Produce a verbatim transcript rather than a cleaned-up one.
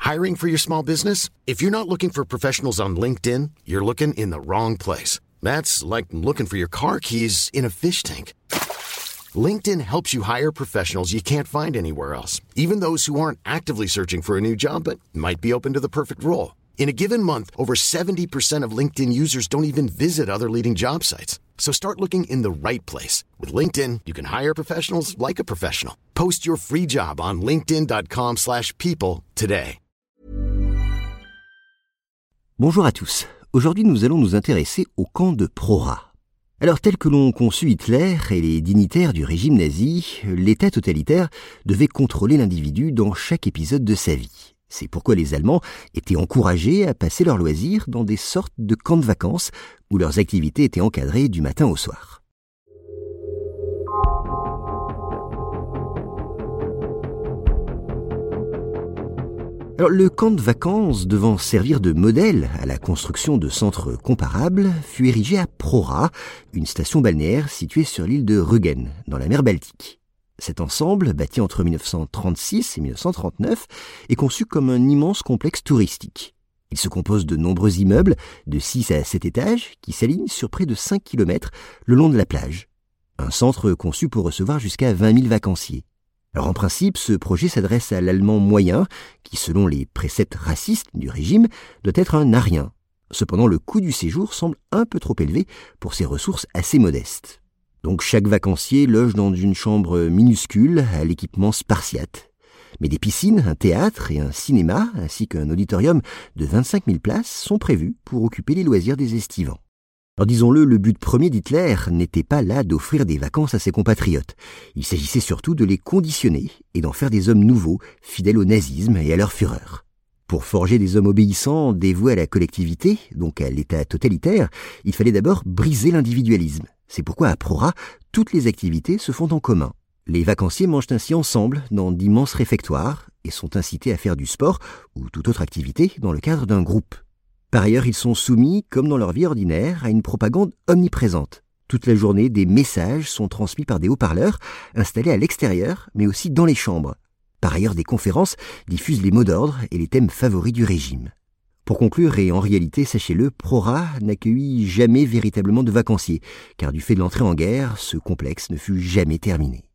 Hiring for your small business? If you're not looking for professionals on LinkedIn, you're looking in the wrong place. That's like looking for your car keys in a fish tank. LinkedIn helps you hire professionals you can't find anywhere else, even those who aren't actively searching for a new job but might be open to the perfect role. In a given month, over seventy percent of LinkedIn users don't even visit other leading job sites. So start looking in the right place. With LinkedIn, you can hire professionals like a professional. Post your free job on linkedin.com slash people today. Bonjour à tous. Aujourd'hui, nous allons nous intéresser au camp de Prora. Alors, tel que l'ont conçu Hitler et les dignitaires du régime nazi, l'État totalitaire devait contrôler l'individu dans chaque épisode de sa vie. C'est pourquoi les Allemands étaient encouragés à passer leurs loisirs dans des sortes de camps de vacances où leurs activités étaient encadrées du matin au soir. Alors, le camp de vacances, devant servir de modèle à la construction de centres comparables, fut érigé à Prora, une station balnéaire située sur l'île de Rügen, dans la mer Baltique. Cet ensemble, bâti entre dix-neuf cent trente-six et dix-neuf cent trente-neuf, est conçu comme un immense complexe touristique. Il se compose de nombreux immeubles de six à sept étages qui s'alignent sur près de cinq kilomètres le long de la plage. Un centre conçu pour recevoir jusqu'à vingt mille vacanciers. Alors en principe, ce projet s'adresse à l'Allemand moyen, qui selon les préceptes racistes du régime, doit être un arien. Cependant, le coût du séjour semble un peu trop élevé pour ses ressources assez modestes. Donc chaque vacancier loge dans une chambre minuscule à l'équipement spartiate. Mais des piscines, un théâtre et un cinéma, ainsi qu'un auditorium de vingt-cinq mille places sont prévus pour occuper les loisirs des estivants. Alors disons-le, le but premier d'Hitler n'était pas là d'offrir des vacances à ses compatriotes. Il s'agissait surtout de les conditionner et d'en faire des hommes nouveaux, fidèles au nazisme et à leur fureur. Pour forger des hommes obéissants, dévoués à la collectivité, donc à l'État totalitaire, il fallait d'abord briser l'individualisme. C'est pourquoi à Prora, toutes les activités se font en commun. Les vacanciers mangent ainsi ensemble dans d'immenses réfectoires et sont incités à faire du sport ou toute autre activité dans le cadre d'un groupe. Par ailleurs, ils sont soumis, comme dans leur vie ordinaire, à une propagande omniprésente. Toute la journée, des messages sont transmis par des haut-parleurs installés à l'extérieur, mais aussi dans les chambres. Par ailleurs, des conférences diffusent les mots d'ordre et les thèmes favoris du régime. Pour conclure, et en réalité, sachez-le, Prora n'accueillit jamais véritablement de vacanciers, car du fait de l'entrée en guerre, ce complexe ne fut jamais terminé.